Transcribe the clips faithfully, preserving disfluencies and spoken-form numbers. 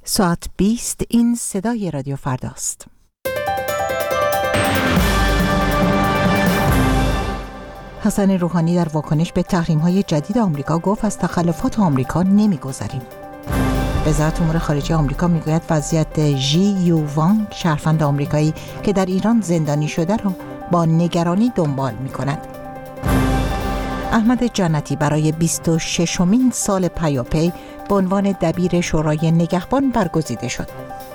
ساعت بیست این صدای رادیو فرداست. حسن روحانی در واکنش به تحریم‌های جدید آمریکا گفت از تخلفات آمریکا نمی‌گذریم. وزارت امور خارجه آمریکا میگوید وضعیت ژی یو وانگ، شهروند آمریکایی که در ایران زندانی شده را با نگرانی دنبال می‌کند. احمد جنتی برای بیست و ششمین سال پیاپی به عنوان دبیر شورای نگهبان برگزیده شد.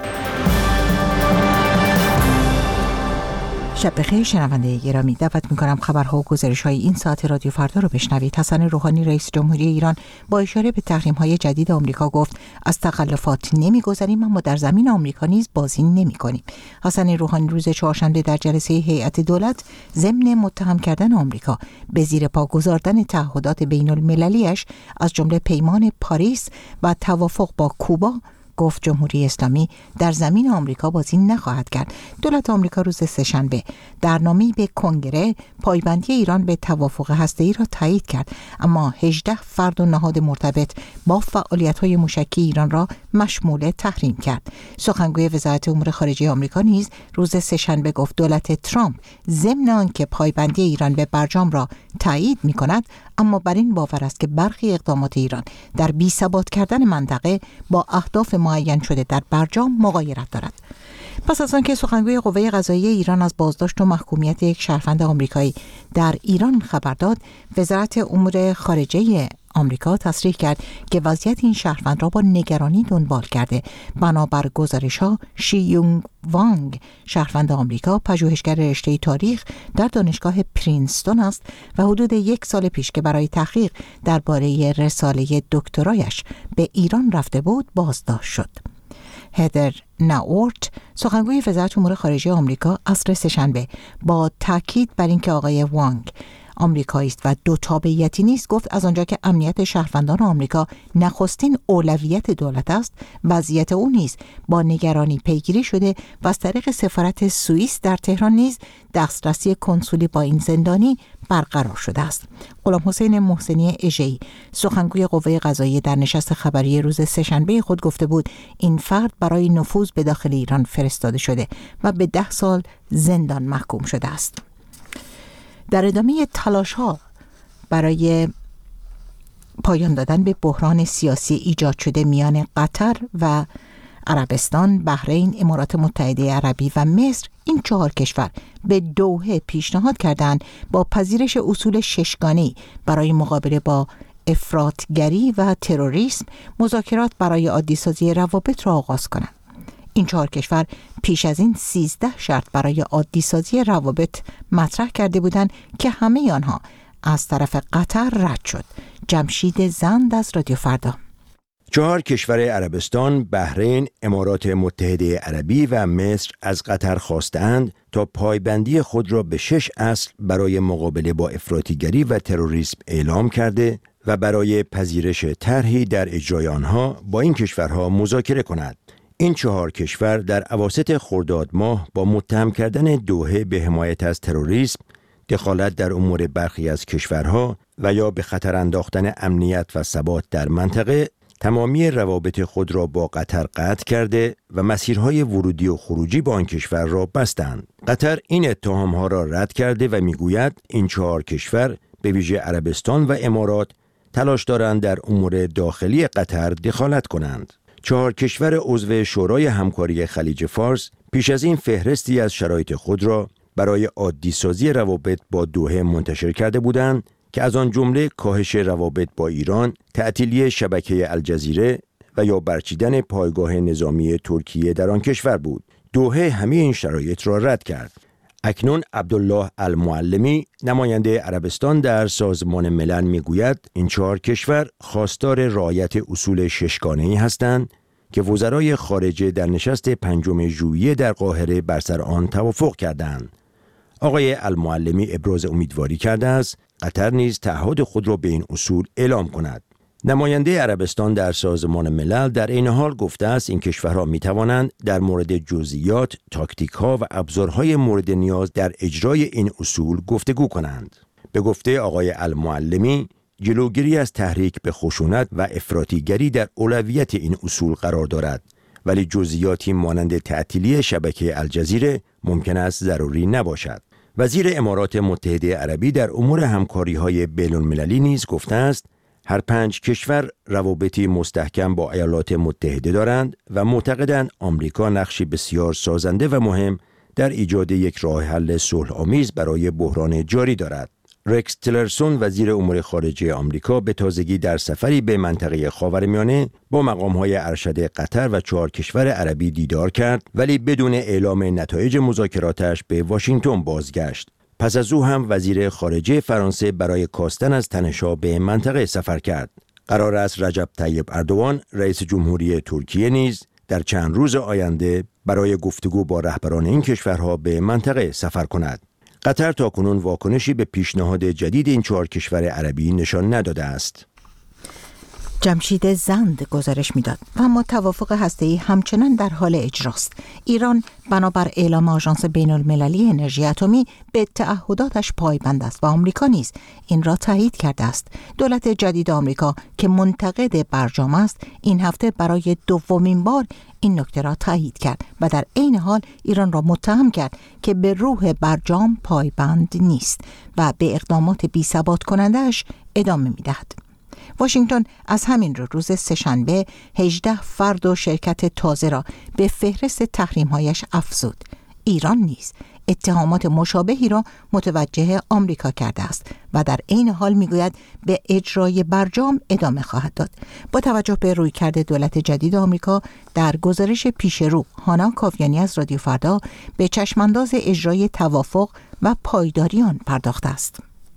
شب بخیر شنونده گرامی، دعوت می‌کنم خبرها و گزارش‌های این ساعت رادیو فردا رو بشنوید. حسن روحانی رئیس جمهوری ایران با اشاره به تحریم‌های جدید آمریکا گفت از تخلفات نمی‌گذریم اما در زمین آمریکا نیز بازی نمی‌کنیم. حسن روحانی روز چهارشنبه در جلسه هیئت دولت ضمن متهم کردن آمریکا به زیر پا گذاردن تعهدات بین‌المللی‌اش از جمله پیمان پاریس و توافق با کوبا گفت جمهوری اسلامی در زمین آمریکا بازی نخواهد کرد. دولت آمریکا روز سه‌شنبه در نامه‌ای به کنگره پایبندی ایران به توافق هسته‌ای را تایید کرد، اما هجده فرد و نهاد مرتبط با فعالیت‌های موشکی ایران را مشمول تحریم کرد. سخنگوی وزارت امور خارجه آمریکا نیز روز سه‌شنبه گفت دولت ترامپ ضمن آنکه پایبندی ایران به برجام را تایید می‌کند، اما بر این باور است که برخی اقدامات ایران در بی‌ثبات کردن منطقه با اهداف معین شده در برجام مغایرت دارد. پس از آنکه سخنگوی قوه قضاییه ایران از بازداشت و محکومیت یک شهروند آمریکایی در ایران خبر داد، وزارت امور خارجه آمریکا تصریح کرد که وضعیت این شهروند را با نگرانی دنبال کرده. بنابر گزارش‌ها شی یونگ وانگ، شهروند آمریکا، پژوهشگر رشته تاریخ در دانشگاه پرینستون است و حدود یک سال پیش که برای تحقیق درباره رساله دکترایش به ایران رفته بود بازداشت شد. هدر ناورت، سخنگوی وزارت امور خارجه آمریکا، عصر سه‌شنبه با تاکید بر اینکه آقای وانگ آمریکایی است و دو تابعیتی نیست، گفت از آنجا که امنیت شهروندان آمریکا نخستین اولویت دولت است، وضعیت او نیز با نگرانی پیگیری شده و از طریق سفارت سوئیس در تهران نیز دسترسی کنسولی با این زندانی برقرار شده است. غلام حسین محسنی اژه‌ای، سخنگوی قوه قضاییه، در نشست خبری روز سه‌شنبه خود گفته بود این فرد برای نفوذ به داخل ایران فرستاده شده و به ده سال زندان محکوم شده است. در ادامه تلاش‌ها برای پایان دادن به بحران سیاسی ایجاد شده میان قطر و عربستان، بحرین، امارات متحده عربی و مصر، این چهار کشور به دوحه پیشنهاد کردند با پذیرش اصول ششگانه‌ای برای مقابله با افراطگری و تروریسم مذاکرات برای عادی‌سازی روابط را آغاز کنند. این چهار کشور پیش از این سیزده شرط برای عادی‌سازی روابط مطرح کرده بودند که همه آنها از طرف قطر رد شد. جمشید زند از رادیو فردا. چهار کشور عربستان، بحرین، امارات متحده عربی و مصر از قطر خواستند تا پایبندی خود را به شش اصل برای مقابله با افراطیگری و تروریسم اعلام کرده و برای پذیرش طرحی در اجرای آنها با این کشورها مذاکره کند. این چهار کشور در اواسط خرداد ماه با متهم کردن دوحه به حمایت از تروریسم، دخالت در امور برخی از کشورها و یا به خطر انداختن امنیت و ثبات در منطقه، تمامی روابط خود را با قطر قطع کرده و مسیرهای ورودی و خروجی با آن کشور را بستند. قطر این اتهامها را رد کرده و میگوید این چهار کشور به ویژه عربستان و امارات تلاش دارند در امور داخلی قطر دخالت کنند. چهار کشور عضو شورای همکاری خلیج فارس پیش از این فهرستی از شرایط خود را برای عادی‌سازی روابط با دوحه منتشر کرده بودند که از آن جمله کاهش روابط با ایران، تعطیلی شبکه الجزیره و یا برچیدن پایگاه نظامی ترکیه در آن کشور بود. دوحه همه این شرایط را رد کرد. اکنون عبدالله المعلمی، نماینده عربستان در سازمان ملل، میگوید این چهار کشور خواستار رعایت اصول ششگانه‌ای هستند که وزرای خارجه در نشست پنجم ژوئیه در قاهره بر سر آن توافق کردند. آقای المعلمی ابراز امیدواری کرده است قطر نیز تعهد خود را به این اصول اعلام کند. نماینده عربستان در سازمان ملل در این حال گفته است این کشورها می توانند در مورد جزئیات، تاکتیک‌ها و ابزارهای مورد نیاز در اجرای این اصول گفتگو کنند. به گفته آقای المعلمی، جلوگیری از تحریک به خشونت و افراطیگری در اولویت این اصول قرار دارد ولی جزئیاتی مانند تعطیلی شبکه الجزیره ممکن است ضروری نباشد. وزیر امارات متحده عربی در امور همکاری‌های بین‌المللی نیز گفته است هر پنج کشور روابطی مستحکم با ایالات متحده دارند و معتقدند آمریکا نقشی بسیار سازنده و مهم در ایجاد یک راه حل صلح‌آمیز برای بحران جاری دارد. رکس تیلرسون وزیر امور خارجه آمریکا به تازگی در سفری به منطقه خاورمیانه با مقام‌های ارشد قطر و چهار کشور عربی دیدار کرد ولی بدون اعلام نتایج مذاکراتش به واشنگتن بازگشت. پس از او هم وزیر خارجه فرانسه برای کاستن از تنش‌ها به منطقه سفر کرد. قرار است رجب طیب اردوان رئیس جمهوری ترکیه نیز در چند روز آینده برای گفتگو با رهبران این کشورها به منطقه سفر کند. قطر تاکنون واکنشی به پیشنهاد جدید این چهار کشور عربی نشان نداده است. جمشید زند گزارش میداد و اما توافق هسته‌ای همچنان در حال اجراست. ایران بنابر اعلام آژانس بین‌المللی انرژی اتمی به تعهداتش پایبند است و آمریکا نیز این را تایید کرده است. دولت جدید آمریکا که منتقد برجام است این هفته برای دومین بار این نکته را تایید کرد و در عین حال ایران را متهم کرد که به روح برجام پایبند نیست و به اقدامات بی‌ثبات کننده‌اش ادامه می‌دهد. واشنگتن از همین رو روز سه‌شنبه هجده فرد و شرکت تازه را به فهرست تحریم‌هایش افزود. ایران نیز اتهامات مشابهی را متوجه آمریکا کرده است و در عین حال میگوید به اجرای برجام ادامه خواهد داد. با توجه به رویکرد دولت جدید آمریکا در گزارش پیش رو، هانا کاویانی از رادیو فردا به چشمانداز اجرای توافق و پایداری آن پرداخته است.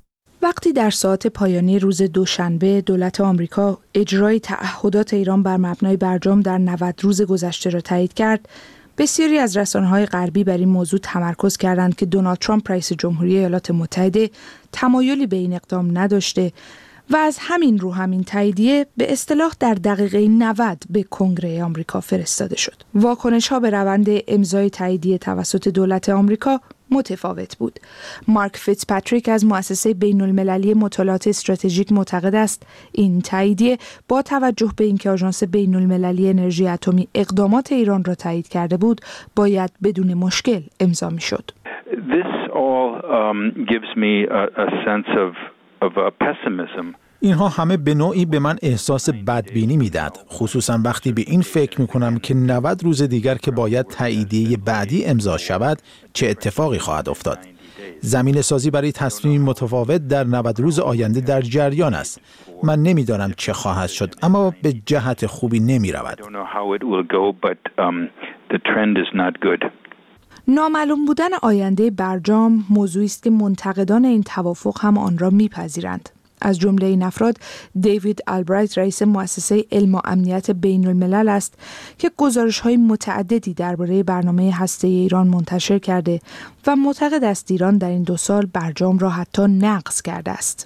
وقتی در ساعات پایانی روز دوشنبه دولت آمریکا اجرای تعهدات ایران بر مبنای برجام در نود روز گذشته را تایید کرد، بسیاری از رسانه‌های غربی بر این موضوع تمرکز کردند که دونالد ترامپ رئیس جمهوری ایالات متحده تمایلی به این اقدام نداشته و از همین رو همین تاییدیه به اصطلاح در دقیقه نود به کنگره آمریکا فرستاده شد. واکنش‌ها به روند امضای تاییدیه توسط دولت آمریکا متفاوت بود. مارک فیتزپاتریک از مؤسسه بین‌المللی مطالعات استراتژیک معتقد است این تاییدیه با توجه به اینکه آژانس بین‌المللی انرژی اتمی اقدامات ایران را تایید کرده بود، باید بدون مشکل امضا می‌شد. This all um, gives me a, a sense of of a pessimism. اینها همه به نوعی به من احساس بدبینی میداد، خصوصا وقتی به این فکر میکنم که نود روز دیگر که باید تاییدیه بعدی امضا شود چه اتفاقی خواهد افتاد. زمینه سازی برای تصمیم متفاوت در نود روز آینده در جریان است. من نمیدانم چه خواهد شد، اما به جهت خوبی نمی رود. نامعلوم بودن آینده برجام موضوعی است که منتقدان این توافق هم آن را میپذیرند. از جمله این افراد دیوید آلبرایت رئیس مؤسسه علم و امنیت بین الملل است که گزارش‌های متعددی درباره برنامه هسته‌ای ایران منتشر کرده و معتقد است ایران در این دو سال برجام را حتی نقض کرده است.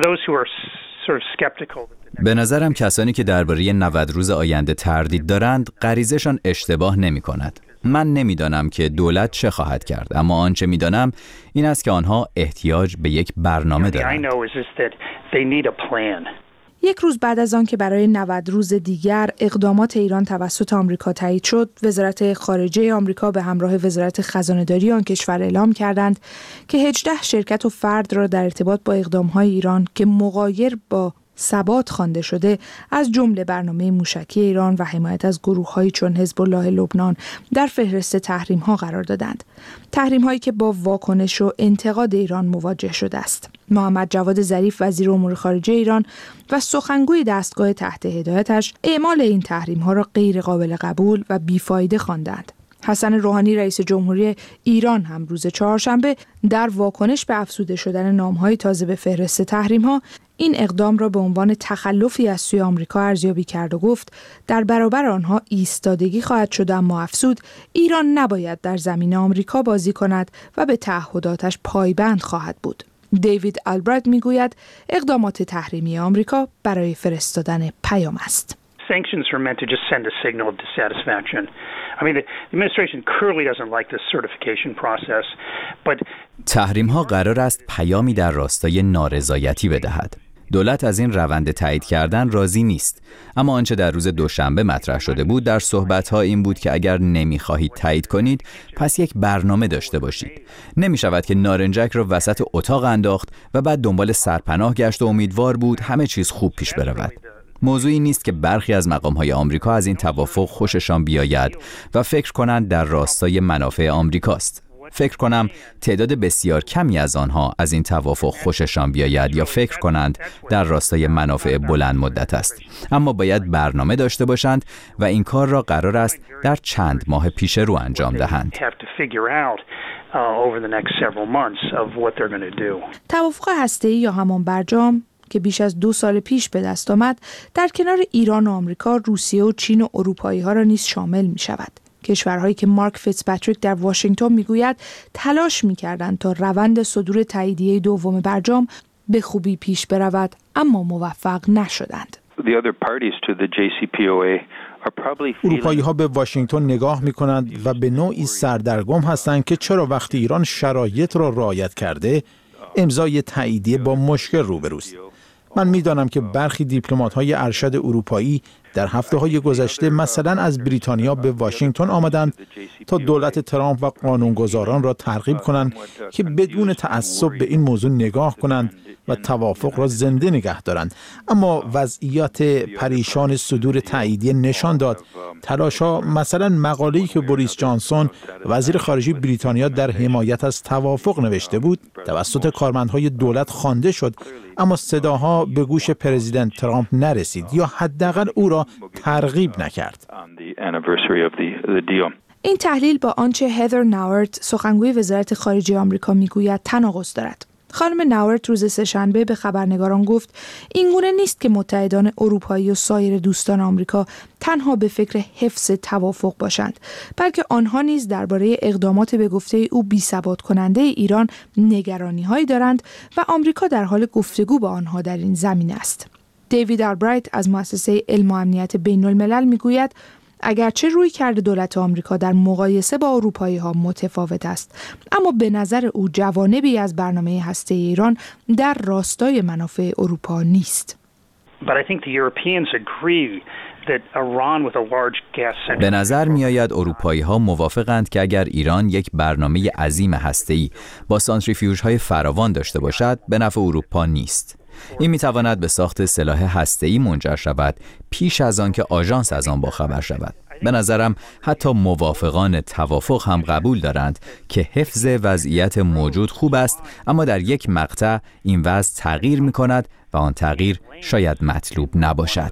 به نظرم کسانی که درباره نود روز آینده تردید دارند غریزشان اشتباه نمی کند. من نمیدانم که دولت چه خواهد کرد، اما آنچه میدانم این است که آنها احتیاج به یک برنامه دارند. یک روز بعد از آن که برای نود روز دیگر اقدامات ایران توسط آمریکا تایید شد، وزارت خارجه آمریکا به همراه وزارت خزانه‌داری آن کشور اعلام کردند که هجده شرکت و فرد را در ارتباط با اقدام‌های ایران که مغایر با ثبات خوانده شده، از جمله برنامه موشکی ایران و حمایت از گروه‌هایی چون حزب الله لبنان در فهرست تحریم‌ها قرار دادند. تحریم‌هایی که با واکنش و انتقاد ایران مواجه شده است. محمد جواد ظریف وزیر امور خارجه ایران و سخنگوی دستگاه تحت هدایتش اعمال این تحریم‌ها را غیر قابل قبول و بیفایده خواندند. حسن روحانی رئیس جمهوری ایران هم روز چهارشنبه در واکنش به افزوده شدن نام‌های تازه به فهرست تحریم‌ها این اقدام را به عنوان تخلفی از سوی آمریکا ارزیابی کرد و گفت در برابر آنها ایستادگی خواهد شد، اما افزود ایران نباید در زمین آمریکا بازی کند و به تعهداتش پایبند خواهد بود. دیوید آلبرایت میگوید اقدامات تحریمی آمریکا برای فرستادن پیام است. Sanctions are meant to just send a signal of dissatisfaction. I mean, the administration clearly doesn't like this certification process, but تحریم ها قرار است پیامی در راستای نارضایتی بدهد. دولت از این روند تایید کردن راضی نیست. اما آنچه در روز دوشنبه مطرح شده بود در صحبت‌ها این بود که اگر نمی‌خواهید تایید کنید، پس یک برنامه داشته باشید. نمی‌شود که نارنجک را وسط اتاق انداخت و بعد دنبال سرپناه گشت و امیدوار بود همه چیز خوب پیش برود. موضوعی نیست که برخی از مقام‌های آمریکا از این توافق خوششان بیاید و فکر کنند در راستای منافع آمریکاست. فکر کنم تعداد بسیار کمی از آنها از این توافق خوششان بیاید یا فکر کنند در راستای منافع بلند مدت است. اما باید برنامه داشته باشند و این کار را قرار است در چند ماه پیش رو انجام دهند. توافق هسته‌ای یا همان برجام که بیش از دو سال پیش به دست آمد، در کنار ایران و آمریکا، روسیه و چین و اروپایی‌ها را نیز شامل می‌شود. کشورهایی که مارک فیتزپاتریک در واشنگتن میگوید تلاش می‌کردند تا روند صدور تاییدیه دوم برجام به خوبی پیش برود، اما موفق نشدند. اروپایی‌ها به واشنگتن نگاه می‌کنند و به نوعی سردرگم هستند که چرا وقتی ایران شرایط را رعایت کرده، امضای تاییدیه با مشکل روبروست. من می‌دانم که برخی دیپلمات‌های ارشد اروپایی در هفته‌های گذشته مثلا از بریتانیا به واشنگتن آمدند تا دولت ترامپ و قانونگذاران را ترغیب کنند که بدون تعصب به این موضوع نگاه کنند و توافق را زنده نگه دارند. اما وضعیت پریشان صدور تاییدیه نشان داد تلاش‌ها، مثلا مقاله‌ای که بوریس جانسون وزیر خارجه بریتانیا در حمایت از توافق نوشته بود توسط کارمندهای دولت خوانده شد، اما صداها به گوش پرزیدنت ترامپ نرسید یا حداقل او را ترغیب نکرد. این تحلیل با آنچه هدر ناورت سخنگوی وزارت خارجه آمریکا میگوید تناقض دارد. خانم ناورت روز سه‌شنبه به خبرنگاران گفت اینگونه نیست که متحدان اروپایی و سایر دوستان آمریکا تنها به فکر حفظ توافق باشند، بلکه آنها نیز درباره اقدامات به گفته او بی‌ثبات کننده ایران نگرانی‌هایی دارند و آمریکا در حال گفتگو با آنها در این زمینه است. دیوید آلبرایت از مؤسسه علم و امنیت بین الملل میگوید اگرچه روی کرده دولت آمریکا در مقایسه با اروپایی‌ها متفاوت است، اما به نظر او جوانبی از برنامه هسته ایران در راستای منافع اروپا نیست. به نظر می آید اروپایی ها موافقند که اگر ایران یک برنامه عظیم هسته‌ای با سانتریفیوژهای فراوان داشته باشد، به نفع اروپا نیست. این می تواند به ساخت سلاح هسته‌ای منجر شود پیش از آن که آژانس از آن باخبر شود. به نظرم حتی موافقان توافق هم قبول دارند که حفظ وضعیت موجود خوب است، اما در یک مقطع این وضع تغییر می کند و آن تغییر شاید مطلوب نباشد.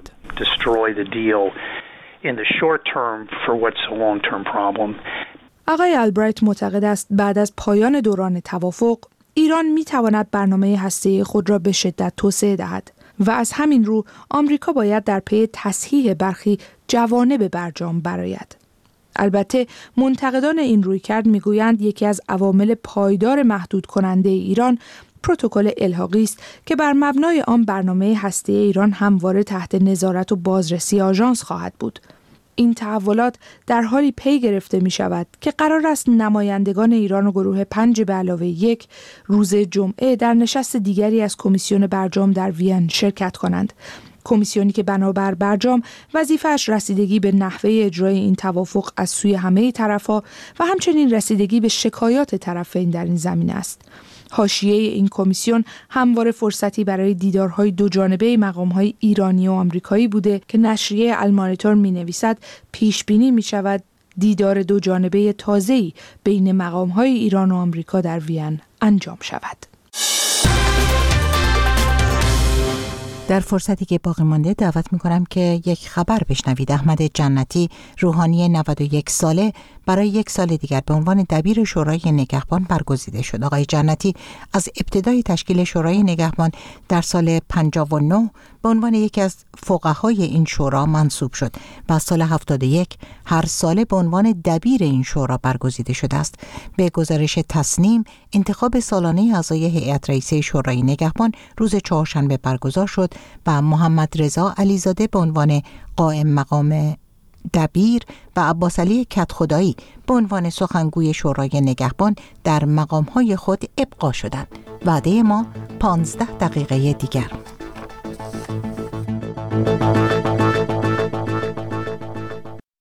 آقای البرایت معتقد است بعد از پایان دوران توافق ایران می تواند برنامه هسته‌ای خود را به شدت توسعه دهد و از همین رو آمریکا باید در پی تصحیح برخی جوانب برجام برآید. البته منتقدان این رویکرد میگویند یکی از عوامل پایدار محدود کننده ایران پروتکل الحاقی است که بر مبنای آن برنامه هسته‌ای ایران همواره تحت نظارت و بازرسی آژانس خواهد بود. این تحولات در حالی پی گرفته می شود که قرار است نمایندگان ایران و گروه پنج به علاوه یک روز جمعه در نشست دیگری از کمیسیون برجام در وین شرکت کنند. کمیسیونی که بنابر برجام وظیفه‌اش رسیدگی به نحوه اجرای این توافق از سوی همه طرف‌ها و همچنین رسیدگی به شکایات طرفین در این زمینه است. حاشیه این کمیسیون همواره فرصتی برای دیدارهای دو جانبه مقام‌های ایرانی و آمریکایی بوده که نشریه المانیتور می‌نویسد پیش بینی می‌شود دیدار دو جانبه تازه‌ای بین مقام‌های ایران و آمریکا در وین انجام شود. در فرصتی که باقی مانده دعوت می‌کنم که یک خبر بشنوید. احمد جنتی، روحانی نود و یک ساله، برای یک سال دیگر به عنوان دبیر شورای نگهبان برگزیده شد. آقای جنتی از ابتدای تشکیل شورای نگهبان در سال پنجاه و نه به عنوان یکی از فقهای این شورا منصوب شد و از سال هفتاد و یک هر ساله به عنوان دبیر این شورا برگزیده شده است. به گزارش تصنیم، انتخاب سالانه اعضای هیئت رئیسه شورای نگهبان روز چهارشنبه برگزار شد و محمد رضا علیزاده به عنوان قائم مقام دبیر و عباس علی کدخدایی به عنوان سخنگوی شورای نگهبان در مقام‌های خود ابقا شدند. وعده ما پانزده دقیقه دیگر. شما.